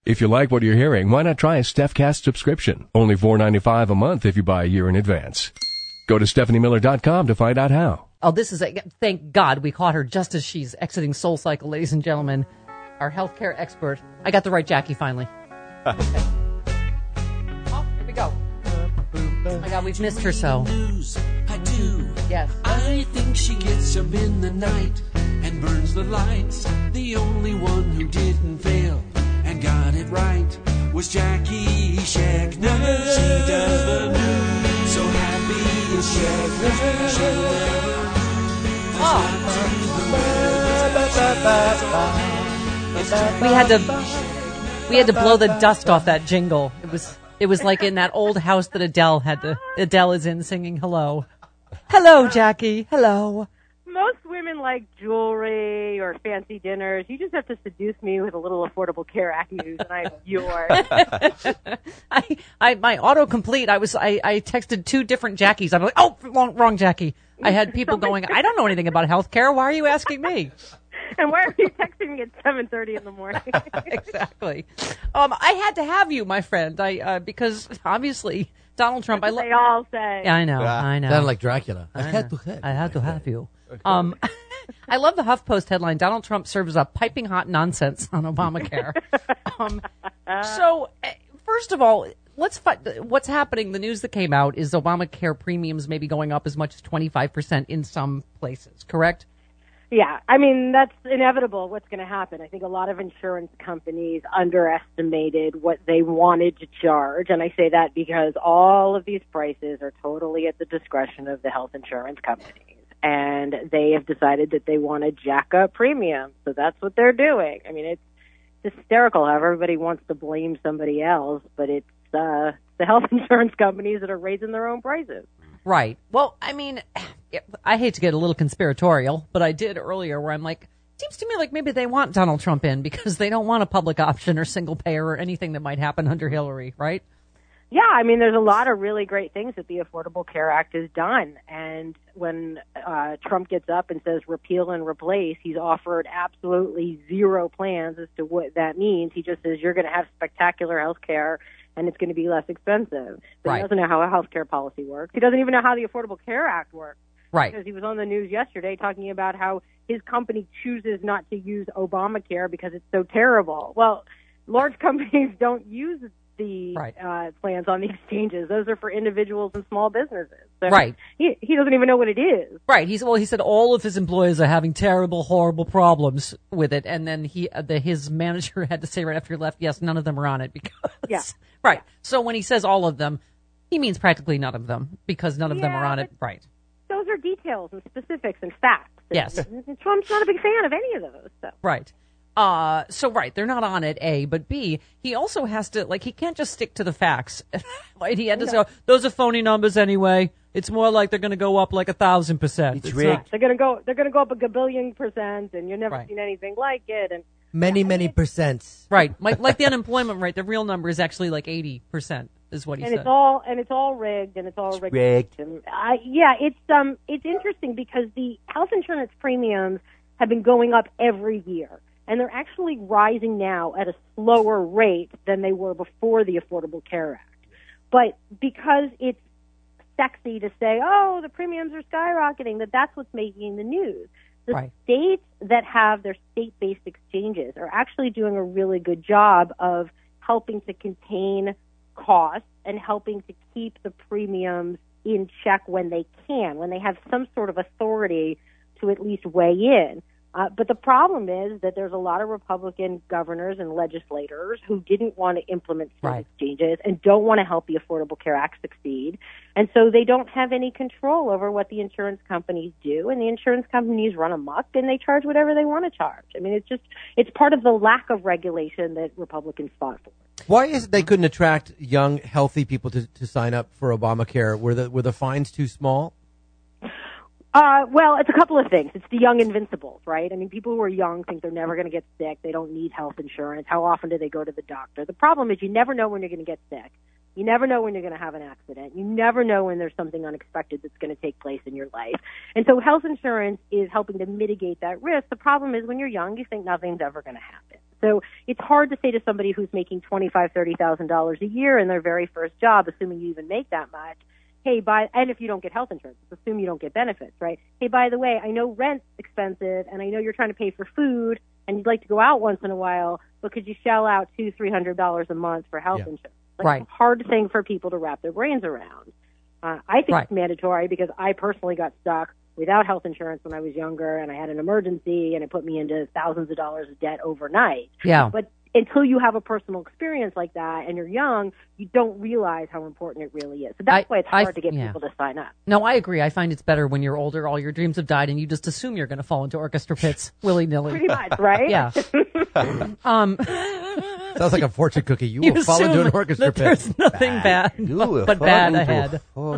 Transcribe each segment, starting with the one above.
If you like what you're hearing, why not try a StephCast subscription? Only $4.95 a month if you buy a year in advance. Go to StephanieMiller.com to find out how. Oh, thank God we caught her just as she's exiting Soul Cycle, ladies and gentlemen. Our healthcare expert. I got the right Jackie finally. Okay. Oh, here we go. Oh my God, we've missed her so. I do. Yes. I think she gets up in the night and burns the lights. The only one who didn't fail and got it right was Jackie Schechner. She does the news so happy as Schechner. She'll We had to blow the dust off that jingle. It was like in that old house that Adele is in singing hello. Hello, Jackie. Hello. Most women like jewelry or fancy dinners. You just have to seduce me with a little Affordable Care Act news, and I'm yours. My autocomplete. I texted two different Jackies. I'm like, oh, wrong Jackie. I had people going, I don't know anything about healthcare. Why are you asking me? And why are you texting me at 7:30 in the morning? Exactly. I had to have you, my friend. Because obviously Donald Trump. They all say. Yeah, I know. Sounded like Dracula. I had to have you. I love the HuffPost headline. Donald Trump serves up piping hot nonsense on Obamacare. So, first of all, let's find what's happening. The news that came out is Obamacare premiums may be going up as much as 25% in some places. Correct? Yeah, I mean, that's inevitable what's going to happen. I think a lot of insurance companies underestimated what they wanted to charge, and I say that because all of these prices are totally at the discretion of the health insurance companies, and they have decided that they want to jack up premiums, so that's what they're doing. I mean, it's hysterical how everybody wants to blame somebody else, but it's the health insurance companies that are raising their own prices. Right. Well, I mean, I hate to get a little conspiratorial, but I did earlier where I'm like, it seems to me like maybe they want Donald Trump in because they don't want a public option or single payer or anything that might happen under Hillary, right? Yeah, I mean, there's a lot of really great things that the Affordable Care Act has done. And when Trump gets up and says repeal and replace, he's offered absolutely zero plans as to what that means. He just says you're going to have spectacular health care and it's going to be less expensive. But Right. He doesn't know how a health care policy works. He doesn't even know how the Affordable Care Act works. Right. Because he was on the news yesterday talking about how his company chooses not to use Obamacare because it's so terrible. Well, large companies don't use the plans on the exchanges. Those are for individuals and small businesses. So Right. He doesn't even know what it is. Right. He said all of his employees are having terrible, horrible problems with it, and then his manager had to say right after he left, yes, none of them are on it because. Yeah. Right. So when he says all of them, he means practically none of them because none of them are on it. Right. Those are details and specifics and facts. Yes. And Trump's not a big fan of any of those. So. Right. They're not on it, A, but B, he also has to, he can't just stick to the facts. Right? He had to say, those are phony numbers anyway. It's more like they're going to go up like 1,000%. It's rigged. They're going to go up a gabillion %, and you've never seen anything like it. And Many percents. Right. Like the unemployment rate, the real number is actually like 80%, is what he said. It's all rigged, and it's all rigged. And, it's interesting because the health insurance premiums have been going up every year, and they're actually rising now at a slower rate than they were before the Affordable Care Act. But because it's sexy to say, oh, the premiums are skyrocketing, that's what's making the news. The states that have their state-based exchanges are actually doing a really good job of helping to contain costs and helping to keep the premiums in check when they can, when they have some sort of authority to at least weigh in. But the problem is that there's a lot of Republican governors and legislators who didn't want to implement state exchanges and don't want to help the Affordable Care Act succeed. And so they don't have any control over what the insurance companies do. And the insurance companies run amok and they charge whatever they want to charge. I mean, it's part of the lack of regulation that Republicans fought for. Why is it they couldn't attract young, healthy people to sign up for Obamacare? Were the fines too small? Well, it's a couple of things. It's the young invincibles, right? I mean, people who are young think they're never going to get sick. They don't need health insurance. How often do they go to the doctor? The problem is you never know when you're going to get sick. You never know when you're going to have an accident. You never know when there's something unexpected that's going to take place in your life. And so health insurance is helping to mitigate that risk. The problem is when you're young, you think nothing's ever going to happen. So it's hard to say to somebody who's making $25,000-$30,000 a year in their very first job, assuming you even make that much, hey, and if you don't get health insurance, assume you don't get benefits, right? Hey, by the way, I know rent's expensive, and I know you're trying to pay for food, and you'd like to go out once in a while, but could you shell out $200-$300 a month for health insurance? Right. It's a hard thing for people to wrap their brains around. I think it's mandatory because I personally got stuck without health insurance when I was younger, and I had an emergency, and it put me into thousands of dollars of debt overnight. Yeah. But until you have a personal experience like that and you're young, you don't realize how important it really is. So that's why it's hard to get people to sign up. No, I agree. I find it's better when you're older, all your dreams have died, and you just assume you're going to fall into orchestra pits willy-nilly. Pretty much, right? Yeah. Sounds like a fortune cookie. You will fall into an orchestra pit. There's nothing bad but bad ahead.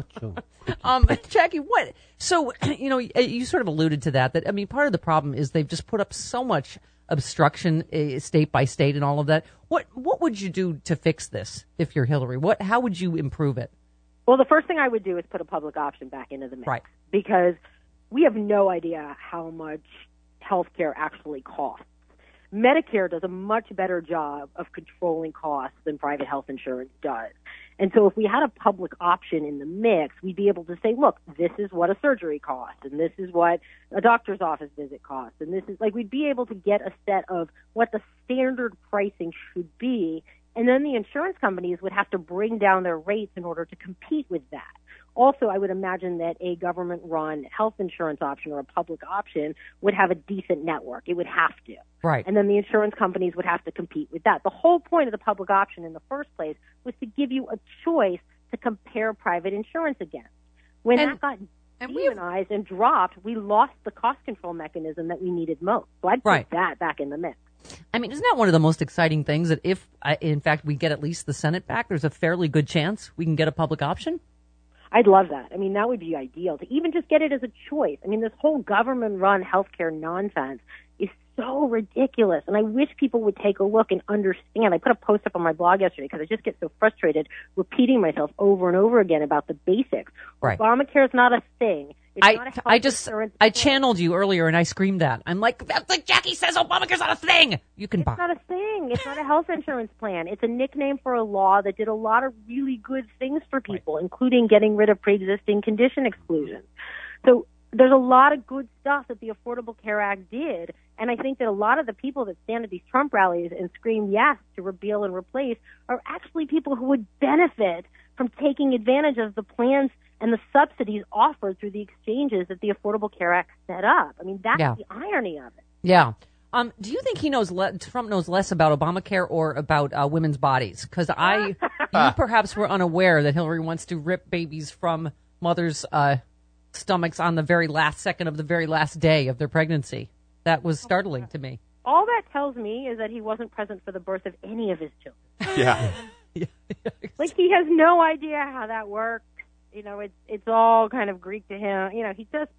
Jackie, what? So, you sort of alluded to that. I mean, part of the problem is they've just put up so much obstruction state by state and all of that. What would you do to fix this if you're Hillary? How would you improve it? Well, the first thing I would do is put a public option back into the mix. Right. Because we have no idea how much health care actually costs. Medicare does a much better job of controlling costs than private health insurance does. And so if we had a public option in the mix, we'd be able to say, look, this is what a surgery costs, and this is what a doctor's office visit costs, and this is we'd be able to get a set of what the standard pricing should be, and then the insurance companies would have to bring down their rates in order to compete with that. Also, I would imagine that a government-run health insurance option or a public option would have a decent network. It would have to. Right. And then the insurance companies would have to compete with that. The whole point of the public option in the first place was to give you a choice to compare private insurance against. When that got demonized and dropped, we lost the cost control mechanism that we needed most. So I'd put that back in the mix. I mean, isn't that one of the most exciting things that if, in fact, we get at least the Senate back, there's a fairly good chance we can get a public option? I'd love that. I mean, that would be ideal to even just get it as a choice. I mean, this whole government-run healthcare nonsense is so ridiculous, and I wish people would take a look and understand. I put a post up on my blog yesterday because I just get so frustrated repeating myself over and over again about the basics. Right. Obamacare is not a thing. I channeled you earlier and I screamed that. I'm like Jackie says Obamacare's not a thing. You can buy. It's not a thing. It's not a health insurance plan. It's a nickname for a law that did a lot of really good things for people, including getting rid of pre-existing condition exclusions. So there's a lot of good stuff that the Affordable Care Act did, and I think that a lot of the people that stand at these Trump rallies and scream yes to repeal and replace are actually people who would benefit from taking advantage of the plans and the subsidies offered through the exchanges that the Affordable Care Act set up. I mean, that's the irony of it. Yeah. Do you think Trump knows less about Obamacare or about women's bodies? Because you perhaps were unaware that Hillary wants to rip babies from mothers' stomachs on the very last second of the very last day of their pregnancy. That was startling to me. All that tells me is that he wasn't present for the birth of any of his children. Yeah. Like, he has no idea how that works. You know, it's all kind of Greek to him. You know,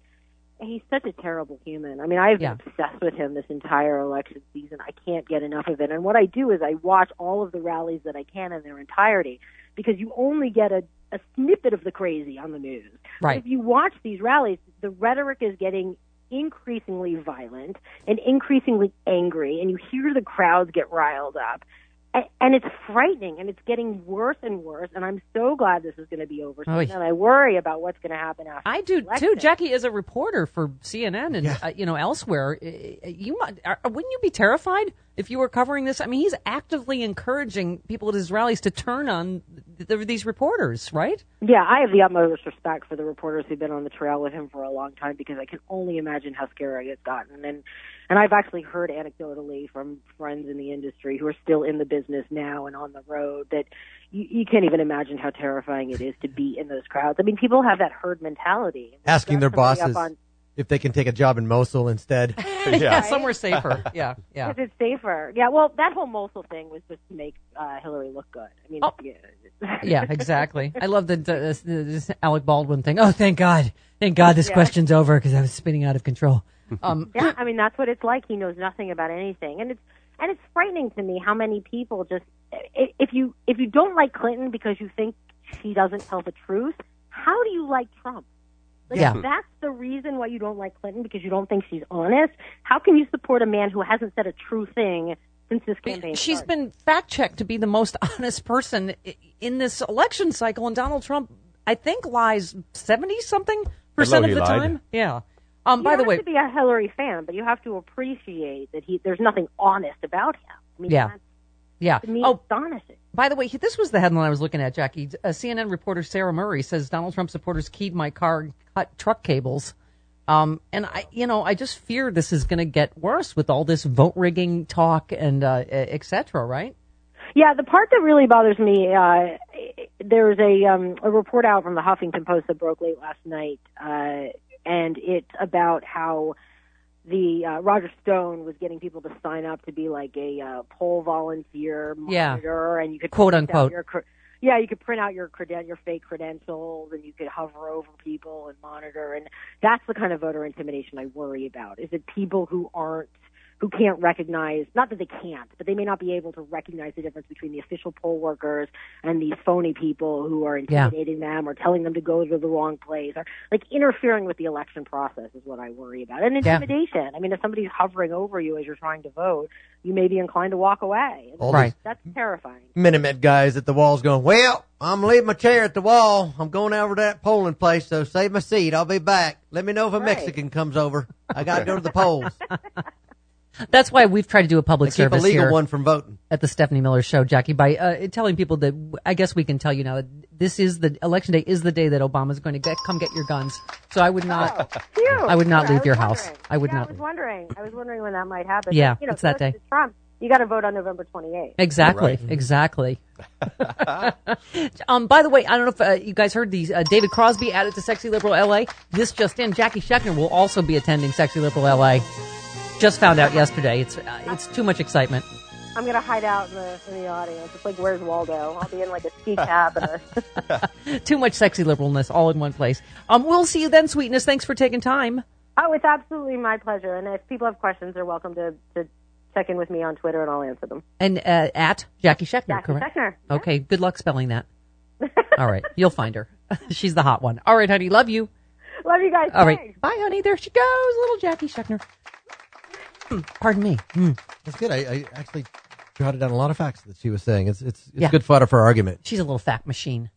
he's such a terrible human. I mean, I've been obsessed with him this entire election season. I can't get enough of it. And what I do is I watch all of the rallies that I can in their entirety, because you only get a snippet of the crazy on the news. Right. But if you watch these rallies, the rhetoric is getting increasingly violent and increasingly angry, and you hear the crowds get riled up. And it's frightening, and it's getting worse and worse, and I'm so glad this is going to be over soon, and I worry about what's going to happen after. I do, too. Jackie is a reporter for CNN and elsewhere. Wouldn't you be terrified if you were covering this? I mean, he's actively encouraging people at his rallies to turn on these reporters, right? Yeah, I have the utmost respect for the reporters who've been on the trail with him for a long time, because I can only imagine how scary it's gotten. And I've actually heard anecdotally from friends in the industry who are still in the business now and on the road that you can't even imagine how terrifying it is to be in those crowds. I mean, people have that herd mentality. Asking their bosses if they can take a job in Mosul instead. Yeah, somewhere safer. Yeah. Because it's safer. Yeah, well, that whole Mosul thing was just to make Hillary look good. I mean, yeah, exactly. I love this Alec Baldwin thing. Oh, thank God. Thank God this question's over, because I was spinning out of control. Yeah, I mean, that's what it's like. He knows nothing about anything. And it's frightening to me how many people just, if you don't like Clinton because you think she doesn't tell the truth, how do you like Trump? Like, if that's the reason why you don't like Clinton, because you don't think she's honest, how can you support a man who hasn't said a true thing since this campaign She's started. been fact-checked to be the most honest person in this election cycle, and Donald Trump, I think, lies 70-something% Hello, of he the lied. time. Yeah. You By the don't way, have to be a Hillary fan, but you have to appreciate that there's nothing honest about him. I mean, Yeah. that's, yeah. to me, Oh, astonishing. by the way, this was the headline I was looking at, Jackie. CNN reporter Sarah Murray says Donald Trump supporters keyed my car and cut truck cables. And I just fear this is going to get worse with all this vote rigging talk and et cetera, right? Yeah, the part that really bothers me, there's a report out from the Huffington Post that broke late last night, and it's about how the Roger Stone was getting people to sign up to be like a poll volunteer monitor, and you could quote print out unquote. you could print out your fake credentials, and you could hover over people and monitor, and that's the kind of voter intimidation I worry about. Is it people who can't recognize, not that they can't, but they may not be able to recognize the difference between the official poll workers and these phony people who are intimidating them or telling them to go to the wrong place, or like interfering with the election process is what I worry about. And intimidation. Yeah. I mean, if somebody's hovering over you as you're trying to vote, you may be inclined to walk away. Right. That's terrifying. Minutemen guys at the walls going, well, I'm leaving my chair at the wall. I'm going over to that polling place, so save my seat. I'll be back. Let me know if a Mexican comes over. I got to go to the polls. That's why we've tried to do a public Keep a service legal here one from voting. at the Stephanie Miller Show, Jackie, by telling people that I guess we can tell you now that this is the election day is the day that Obama's going to come get your guns. So I would not, I would not leave your house. I would not. I was wondering when that might happen. Yeah, but, it's that day. Trump, you got to vote on November 28th. Exactly, Right. Exactly. By the way, I don't know if you guys heard these. David Crosby added to Sexy Liberal LA. This just in, Jackie Schechner will also be attending Sexy Liberal LA. Just found out yesterday. It's too much excitement. I'm going to hide out in the audience. It's like, where's Waldo? I'll be in like a ski cap. Too much sexy liberalness all in one place. We'll see you then, sweetness. Thanks for taking time. Oh, it's absolutely my pleasure. And if people have questions, they're welcome to check in with me on Twitter, and I'll answer them. And at Jackie Schechner, Jackie correct? Schechner. Okay, good luck spelling that. All right, you'll find her. She's the hot one. All right, honey, love you. Love you guys. All Thanks. right, bye, honey. There she goes, little Jackie Schechner. Pardon me. That's good. I actually jotted down a lot of facts that she was saying. It's Yeah. good fodder for argument. She's a little fact machine.